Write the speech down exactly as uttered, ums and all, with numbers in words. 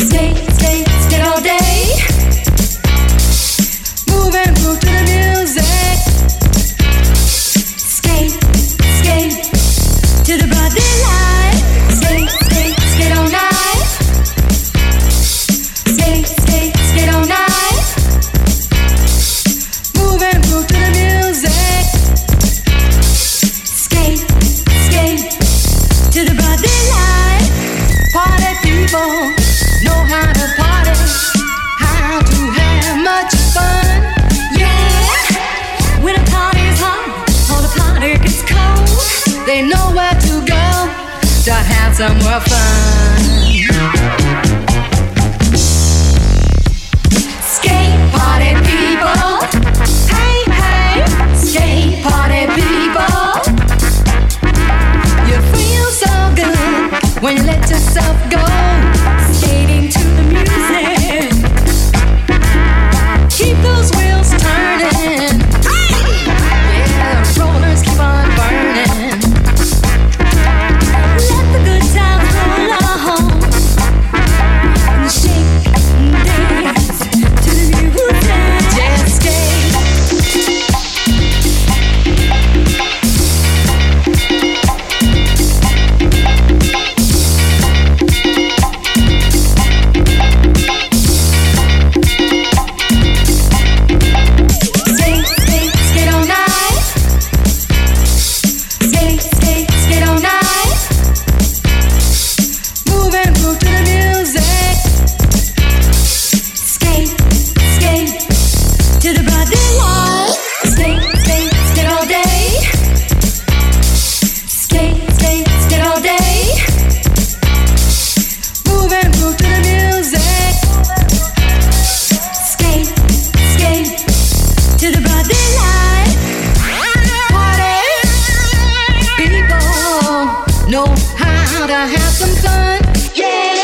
Skate, skate, skate all day. Move and groove to the music. Skate, skate to the body line. Skate, skate, skate all night. Skate, skate, skate all night. Move and groove to the music. Skate, skate to the body line. Party people know how to party, how to have much fun. Yeah, when a party's hot or the party gets cold, they know where to go to have some more fun. Skate party people, hey hey, skate party people. You feel so good when you let yourself go, skating to the music. Keep those wheels turning. Yeah, the rollers keep on burning. Let the good times roll on. And shake and dance to the music. Just skate. Skate, skate, skate all night. Skate, skate, skate all night. Move and groove to the music. Skate, skate to the body line. Skate, skate, skate all day. Skate, skate, skate all day. Move and groove to the music. Skate, skate to the body line. Party people know how to have some fun. Yeah.